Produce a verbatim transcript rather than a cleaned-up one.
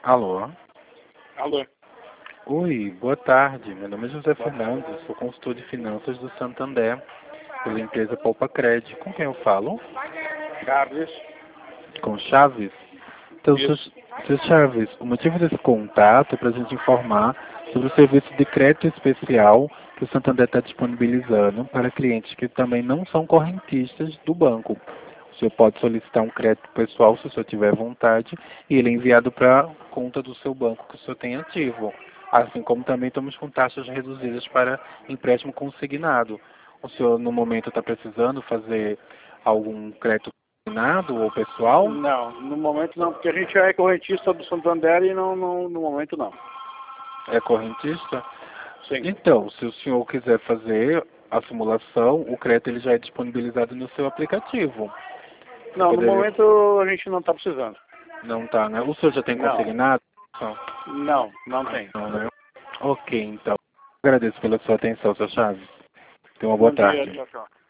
Alô? Alô? Oi, boa tarde. Meu nome é José Fernandes, sou consultor de finanças do Santander, pela empresa Poupa Cred. Com quem eu falo? Chaves? Com Chaves? Então, seu, Isso. seu Chaves, o motivo desse contato é para a gente informar sobre o serviço de crédito especial que o Santander está disponibilizando para clientes que também não são correntistas do banco. O senhor pode solicitar um crédito pessoal se o senhor tiver vontade e ele é enviado para a conta do seu banco que o senhor tem ativo. Assim como também estamos com taxas reduzidas para empréstimo consignado. O senhor no momento está precisando fazer algum crédito consignado ou pessoal? Não, no momento não, porque a gente já é correntista do Santander e não, não, no momento não. É correntista? Sim. Então, se o senhor quiser fazer a simulação, o crédito ele já é disponibilizado no seu aplicativo. Não, no Poderia... momento a gente não está precisando. Não tá, né? O senhor já tem Não. consignado? Não, não tem. Não, né? Ok, então. Agradeço pela sua atenção, seu Chaves. Tenha uma boa Bom dia, tarde. tchau, tchau.